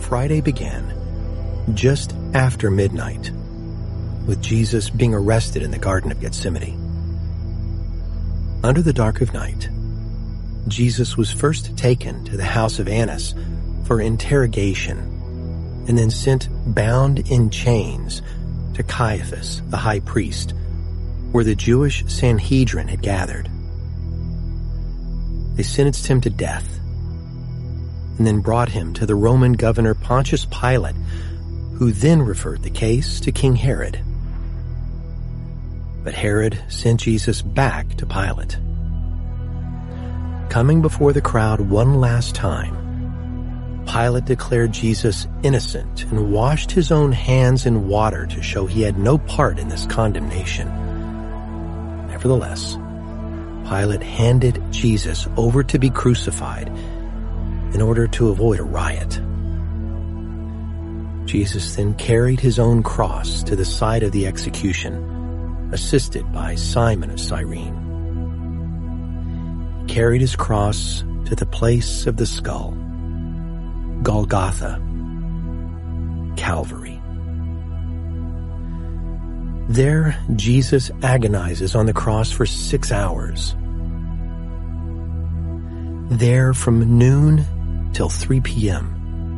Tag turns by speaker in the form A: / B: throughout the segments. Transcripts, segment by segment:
A: Friday began just after midnight, with Jesus being arrested in the Garden of Gethsemane. Under the dark of night, Jesus was first taken to the house of Annas for interrogation, and then sent bound in chains to Caiaphas, the high priest, where the Jewish Sanhedrin had gathered. They sentenced him to death, and then brought him to the Roman governor Pontius Pilate, who then referred the case to King Herod. But Herod sent Jesus back to Pilate. Coming before the crowd one last time, Pilate declared Jesus innocent and washed his own hands in water to show he had no part in this condemnation. Nevertheless, Pilate handed Jesus over to be crucified in order to avoid a riot. Jesus then carried his own cross to the site of the execution, assisted by Simon of Cyrene. He carried his cross to the place of the skull, Golgotha, Calvary. There, Jesus agonizes on the cross for 6 hours. There, from noon till 3 p.m.,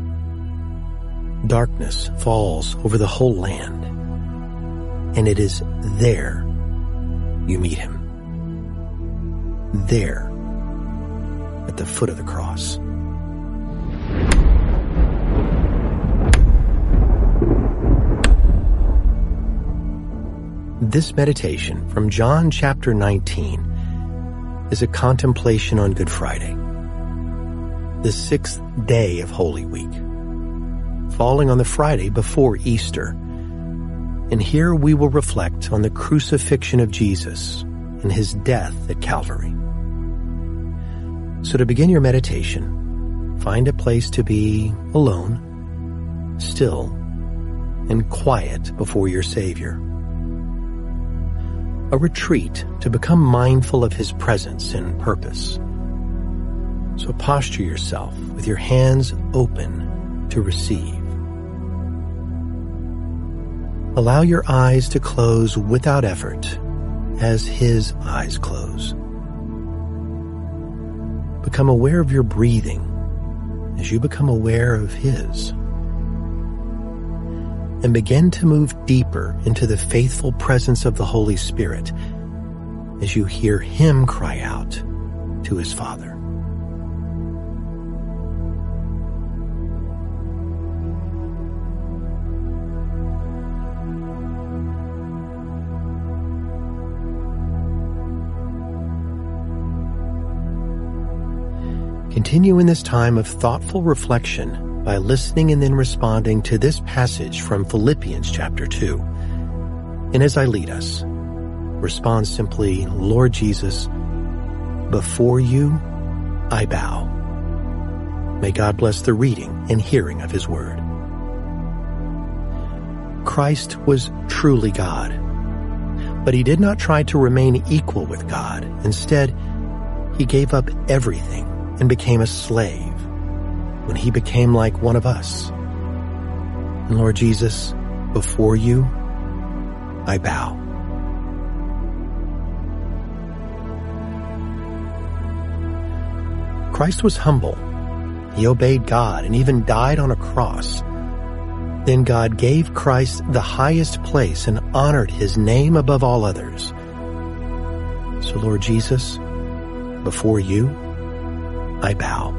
A: darkness falls over the whole land, and it is there you meet him. There, at the foot of the cross. This meditation from John chapter 19 is a contemplation on Good Friday, the 6th day of Holy Week, falling on the Friday before Easter. And here we will reflect on the crucifixion of Jesus and his death at Calvary. So to begin your meditation, find a place to be alone, still, and quiet before your Savior. A retreat to become mindful of his presence and purpose. So posture yourself with your hands open to receive. Allow your eyes to close without effort as his eyes close. Become aware of your breathing as you become aware of his. And begin to move deeper into the faithful presence of the Holy Spirit as you hear him cry out to his Father. Continue in this time of thoughtful reflection by listening and then responding to this passage from Philippians chapter 2. And as I lead us, respond simply, Lord Jesus, before you I bow. May God bless the reading and hearing of his word. Christ was truly God, but he did not try to remain equal with God. Instead, he gave up everything and became a slave when he became like one of us. And Lord Jesus, before you, I bow. Christ was humble. He obeyed God and even died on a cross. Then God gave Christ the highest place and honored his name above all others. So Lord Jesus, before you, I bow.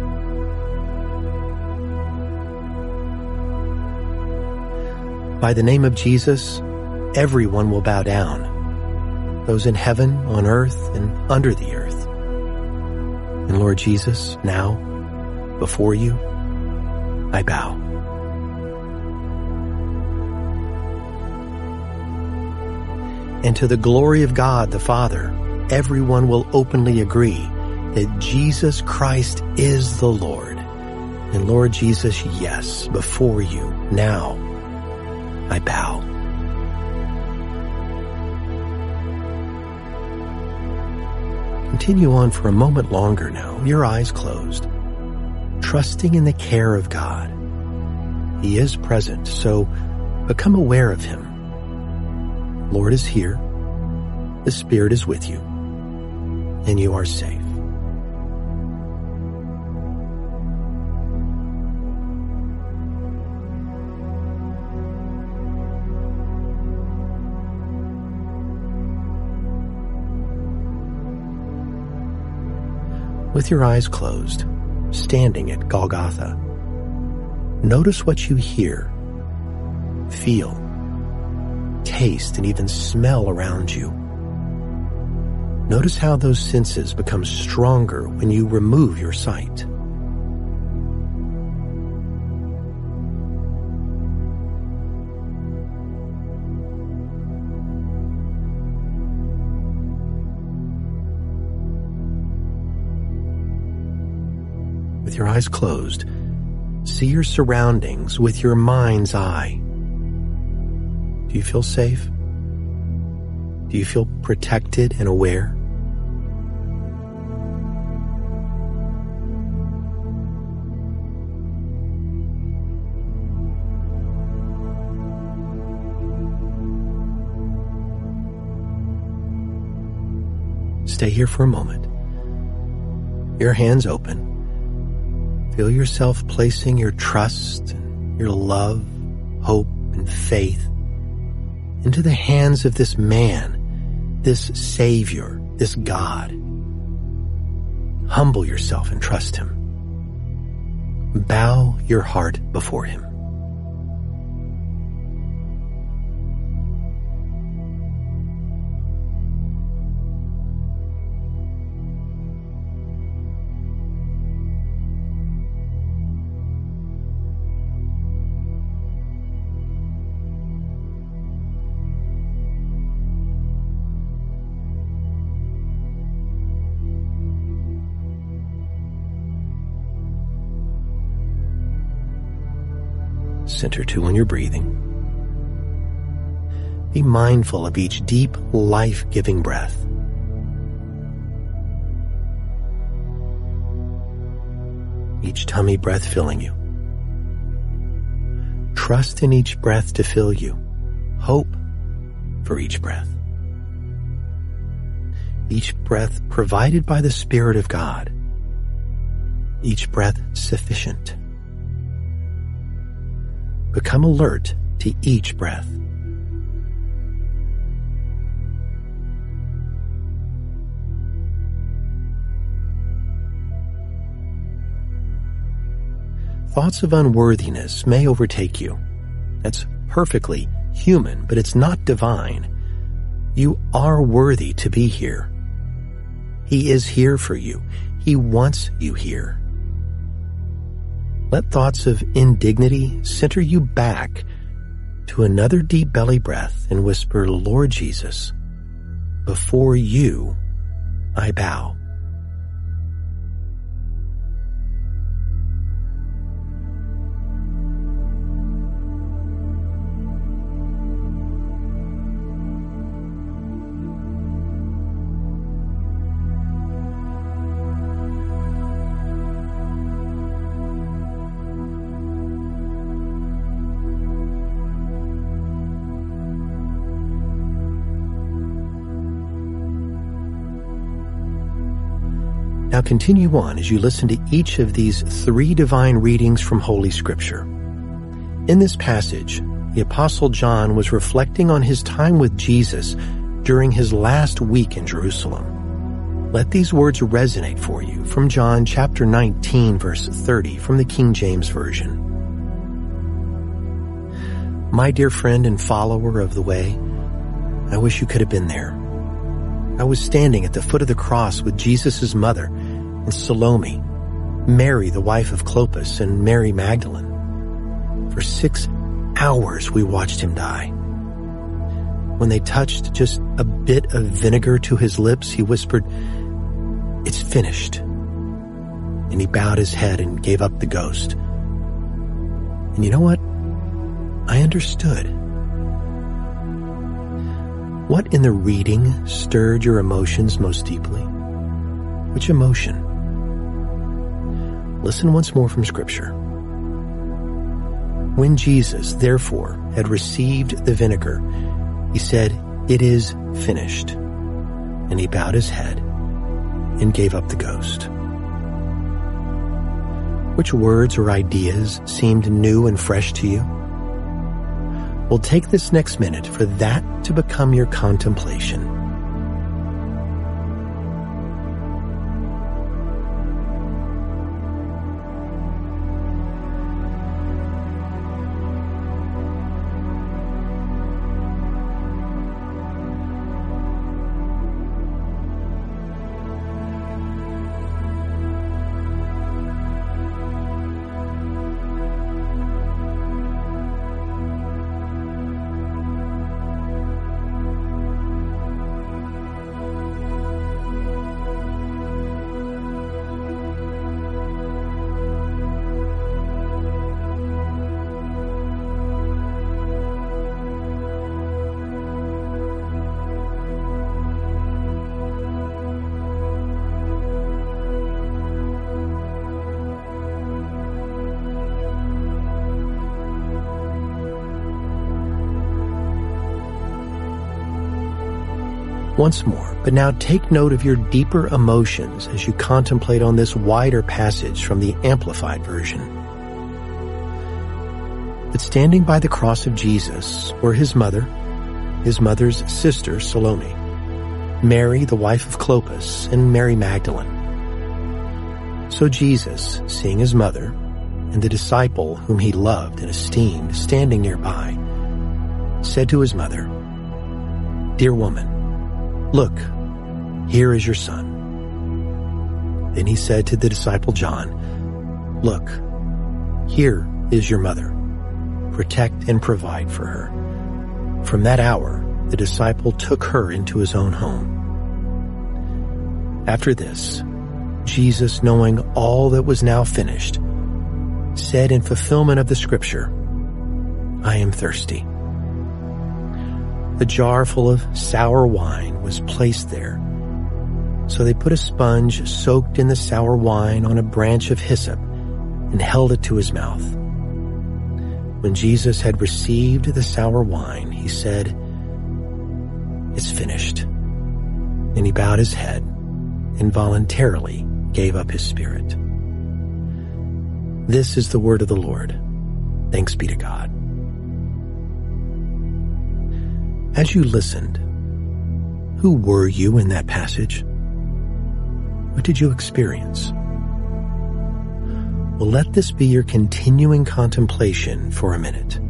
A: By the name of Jesus, everyone will bow down, those in heaven, on earth, and under the earth. And Lord Jesus, now, before you, I bow. And to the glory of God the Father, everyone will openly agree that Jesus Christ is the Lord. And Lord Jesus, yes, before you, now, I bow. Continue on for a moment longer now, your eyes closed, trusting in the care of God He is present, so become aware of him. Lord is here. The Spirit is with you, and you are safe. With your eyes closed, standing at Golgotha, notice what you hear, feel, taste, and even smell around you. Notice how those senses become stronger when you remove your sight. With your eyes closed, see your surroundings with your mind's eye. Do you feel safe? Do you feel protected and aware? Stay here for a moment. Your hands open. Feel yourself placing your trust, your love, hope, and faith into the hands of this man, this Savior, this God. Humble yourself and trust him. Bow your heart before him. Center to on your breathing. Be mindful of each deep, life-giving breath. Each tummy breath filling you. Trust in each breath to fill you. Hope for each breath. Each breath provided by the Spirit of God. Each breath sufficient. Become alert to each breath. Thoughts of unworthiness may overtake you. That's perfectly human, but it's not divine. You are worthy to be here. He is here for you. He wants you here. Let thoughts of indignity center you back to another deep belly breath and whisper, Lord Jesus, before you I bow. Now continue on as you listen to each of these 3 divine readings from Holy Scripture. In this passage, the Apostle John was reflecting on his time with Jesus during his last week in Jerusalem. Let these words resonate for you from John chapter 19, verse 30 from the King James Version. My dear friend and follower of the way, I wish you could have been there. I was standing at the foot of the cross with Jesus' mother and Salome, Mary, the wife of Clopas, and Mary Magdalene. For 6 hours we watched him die. When they touched just a bit of vinegar to his lips, he whispered, "It's finished." And he bowed his head and gave up the ghost. And you know what? I understood. What in the reading stirred your emotions most deeply? Which emotion? Listen once more from Scripture. When Jesus, therefore, had received the vinegar, he said, "It is finished." And he bowed his head and gave up the ghost. Which words or ideas seemed new and fresh to you? Well, take this next minute for that to become your contemplation. Once more, but now take note of your deeper emotions as you contemplate on this wider passage from the Amplified Version. But standing by the cross of Jesus were his mother, his mother's sister Salome, Mary the wife of Clopas, and Mary Magdalene. So Jesus, seeing his mother and the disciple whom he loved and esteemed standing nearby, said to his mother, "Dear woman, look, here is your son." Then he said to the disciple John, "Look, here is your mother. Protect and provide for her." From that hour, the disciple took her into his own home. After this, Jesus, knowing all that was now finished, said in fulfillment of the scripture, "I am thirsty." A jar full of sour wine was placed there. So they put a sponge soaked in the sour wine on a branch of hyssop and held it to his mouth. When Jesus had received the sour wine, he said, "It's finished." And he bowed his head and voluntarily gave up his spirit. This is the word of the Lord. Thanks be to God. As you listened, who were you in that passage? What did you experience? Well, let this be your continuing contemplation for a minute.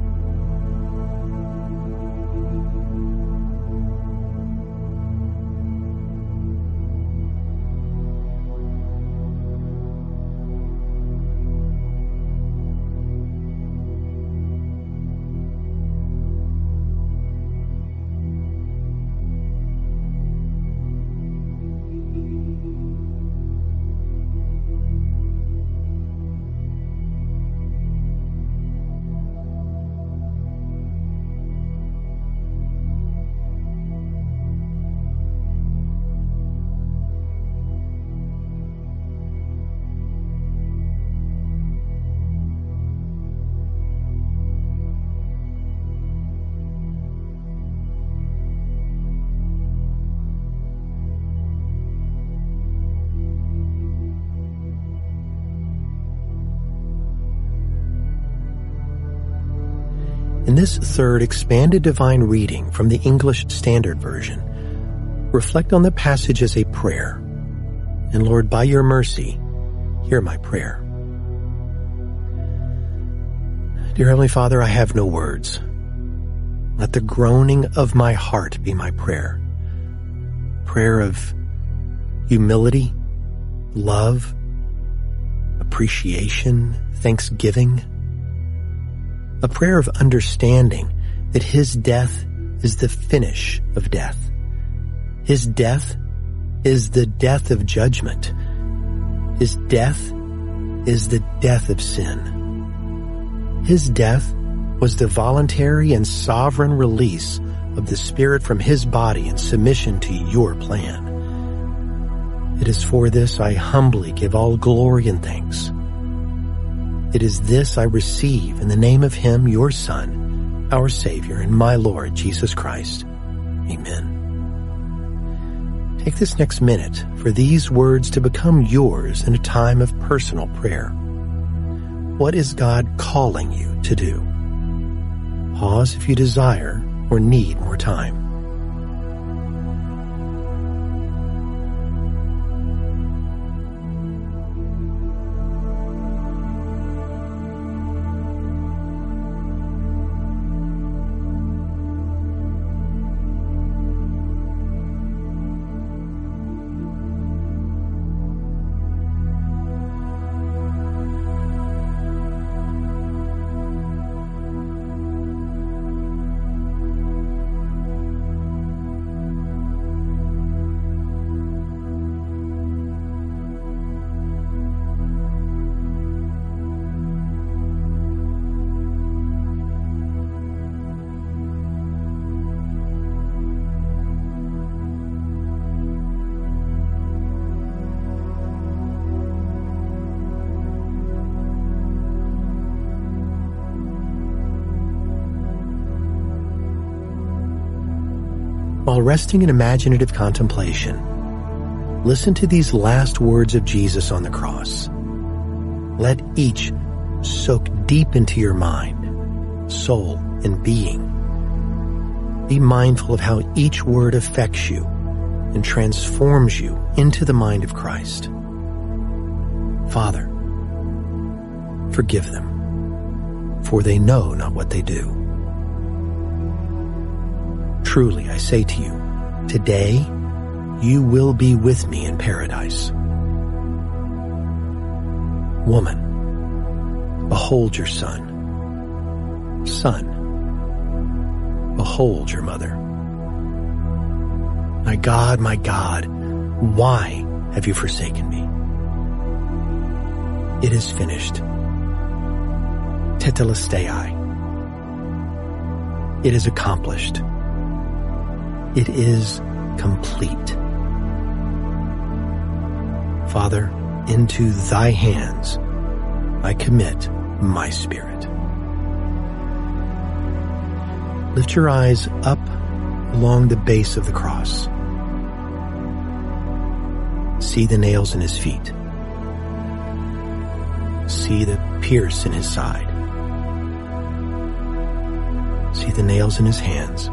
A: In this third expanded divine reading from the English Standard Version, reflect on the passage as a prayer. And Lord, by your mercy, hear my prayer. Dear Heavenly Father, I have no words. Let the groaning of my heart be my prayer. Prayer of humility, love, appreciation, thanksgiving. A prayer of understanding that his death is the finish of death. His death is the death of judgment. His death is the death of sin. His death was the voluntary and sovereign release of the Spirit from his body in submission to your plan. It is for this I humbly give all glory and thanks. It is this I receive in the name of him, your Son, our Savior, and my Lord, Jesus Christ. Amen. Take this next minute for these words to become yours in a time of personal prayer. What is God calling you to do? Pause if you desire or need more time. While resting in imaginative contemplation, listen to these last words of Jesus on the cross. Let each soak deep into your mind, soul, and being. Be mindful of how each word affects you and transforms you into the mind of Christ. Father, forgive them, for they know not what they do. Truly, I say to you, today you will be with me in paradise. Woman, behold your son. Son, behold your mother. My God, why have you forsaken me? It is finished. Tetelestai. It is accomplished. It is complete. Father, into thy hands I commit my spirit. Lift your eyes up along the base of the cross. See the nails in his feet. See the pierce in his side. See the nails in his hands.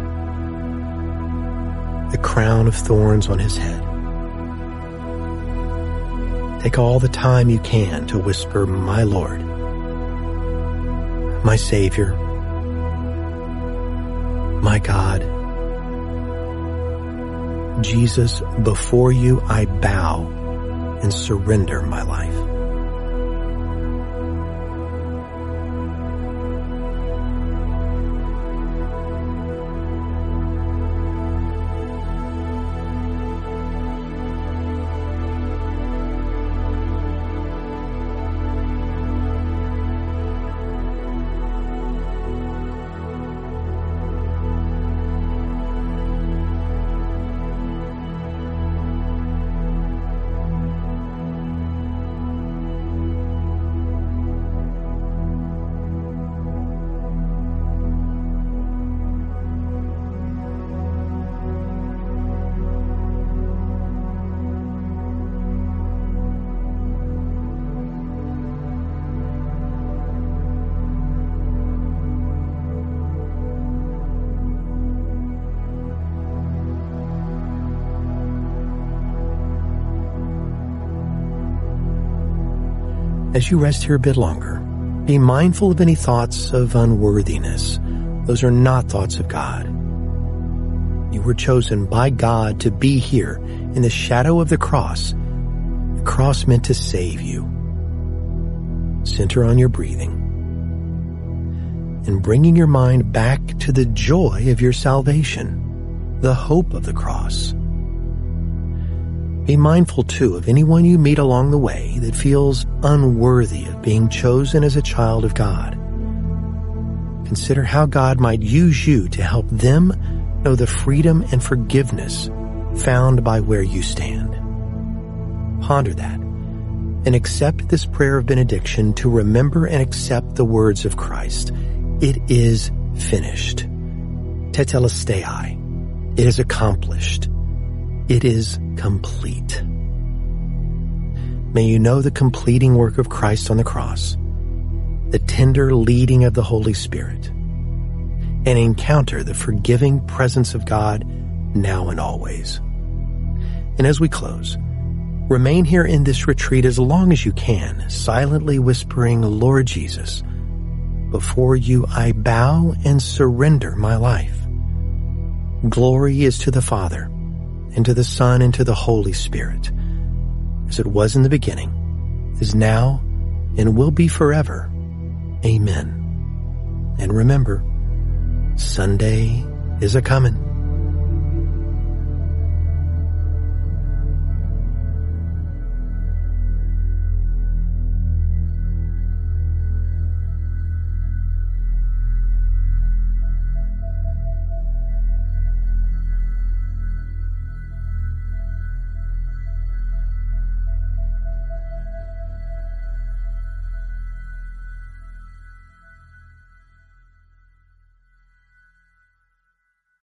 A: The crown of thorns on his head. Take all the time you can to whisper, my Lord, my Savior, my God. Jesus, before you I bow and surrender my life. As you rest here a bit longer, be mindful of any thoughts of unworthiness. Those are not thoughts of God. You were chosen by God to be here in the shadow of the cross meant to save you. Center on your breathing and bringing your mind back to the joy of your salvation, the hope of the cross. Be mindful, too, of anyone you meet along the way that feels unworthy of being chosen as a child of God. Consider how God might use you to help them know the freedom and forgiveness found by where you stand. Ponder that and accept this prayer of benediction to remember and accept the words of Christ. It is finished. Tetelestai. It is accomplished. It is complete. May you know the completing work of Christ on the cross, the tender leading of the Holy Spirit, and encounter the forgiving presence of God now and always. And as we close, remain here in this retreat as long as you can, silently whispering, Lord Jesus, before you I bow and surrender my life. Glory is to the Father, and to the Son, and to the Holy Spirit, as it was in the beginning, is now, and will be forever. Amen. And remember, Sunday is a-comin'.